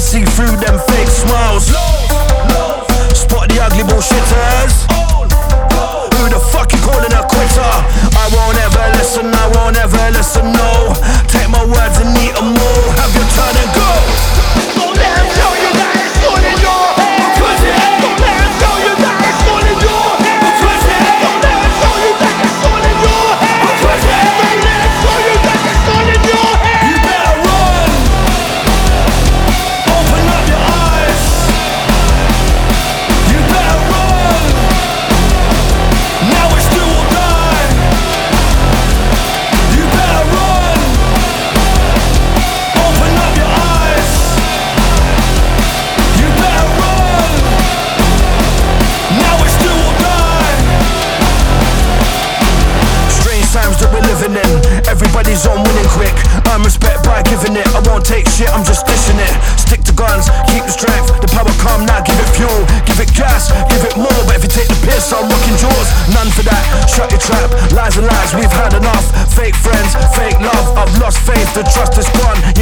see through them fake smiles. Spot the ugly bullshitters. Who the fuck you calling a quitter? I won't ever listen, I won't ever listen, no. Take my words and eat them all. Have your turn and go. Don't let him tell you that it's all in your head. Don't let him tell you that it's all in your head. Don't let him tell you that it's all in your head. Don't let him tell you that it's all in your head. You better run. Open up your eyes. You better run. Now it's do or die. You better run. Open up your eyes. You better run. Now it's do or die. Strange times that we're living in. Everybody's on winning quick. Earn respect by giving it. I won't take shit, I'm just dishing it. Stick to guns, keep the strength. The power come now, give it fuel. Give it gas, give it more. But if you take the piss, I'm rocking jaws. None for that, shut your trap. Lies and lies, we've had enough. Fake friends, fake love. I've lost faith, the trust is gone.